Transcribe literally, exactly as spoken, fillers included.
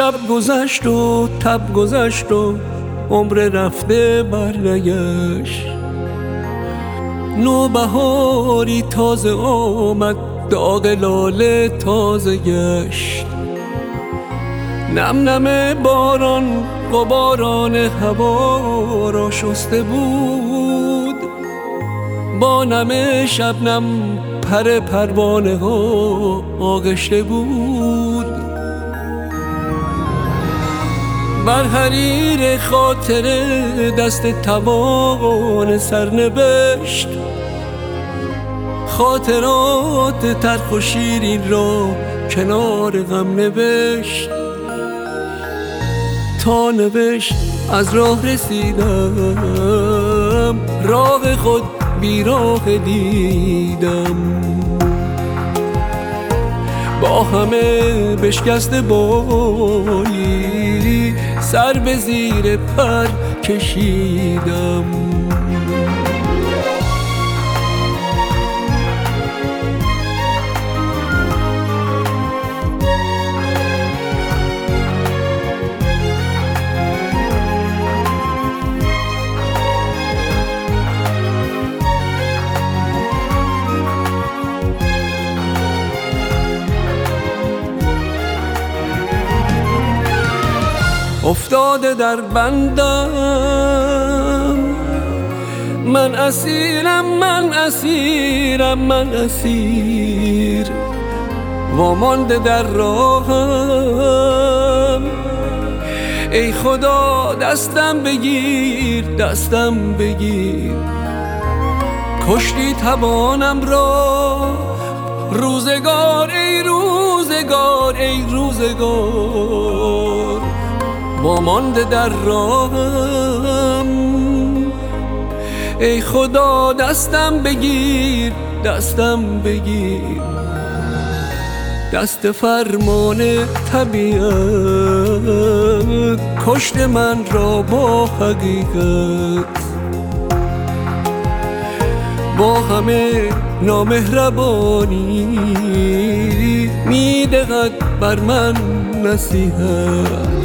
شب گذشت و تب گذشت و عمر رفته برنگشت. نوبهاری تازه آمد، داغ لاله تازه گشت. نم نم باران غباران هوا را شسته بود، با نم شبنم پر پروانه ها آغشته بود. بر حریر خاطر دست توان سرنوشت، خاطرات تلخ و شیرین را کنار غم نوشت. تا نوشت از راه رسیدم، راه خود بیراه دیدم. با همه بشکسته بالی سر به زیر پر کشیدم. افتاده در بندم، من اسیرم من اسیرم من اسیر. وامانده در راهم، ای خدا دستم بگیر دستم بگیر. کشتی توانم را روزگار ای روزگار ای روزگار. وامانده در راهم، ای خدا دستم بگیر دستم بگیر. دست فرمان طبیعت کشت من را با حقیقت، با همه نامهربانی میدهد بر من نصیحت.